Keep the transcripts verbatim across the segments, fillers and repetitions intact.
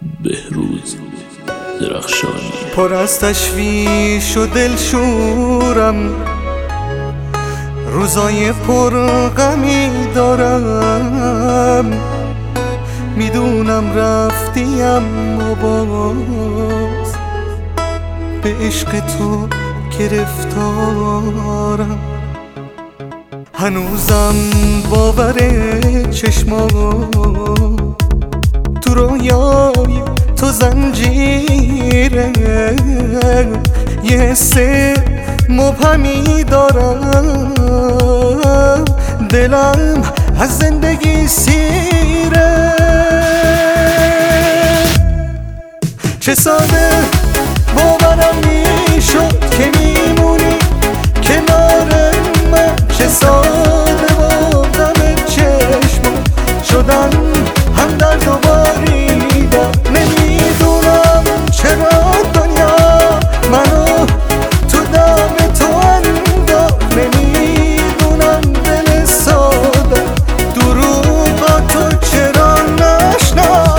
بهروز درخشانی. پر از تشویش و دلشورم، روزای پر غمی دارم، میدونم رفتیم و باز به عشق تو گرفتارم. هنوزم باور چشمام تو رویای تو زنجیره، یه حس مبهمی دارم، دلم از زندگی سیره. چه ساده باورم میشد که میمونی کنار من، چه ساده با دم چشم شدن هم درد و باریدم. نمیدونم چرا دنیا منو تو دم تو انداخت، نمیدونم دل ساده دروغا تو چرا نشناخت.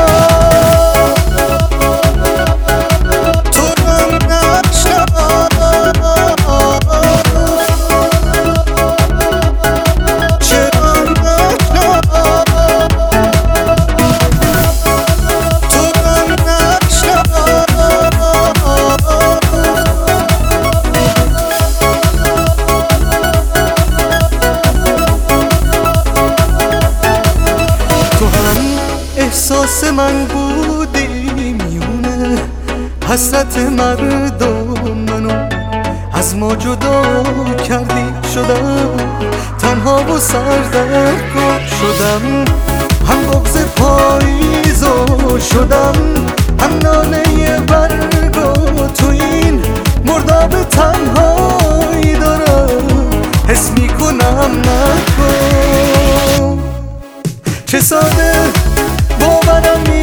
احساس من بودی میونه حسرت مردم، منو از ما جدا کردی، شدم تنها و سردرگم، شدم هم بغض پاییزو، شدم هم ناله برگو. تو این مرداب تنهایی دارم حس میکنم نکن. چه ساده باورم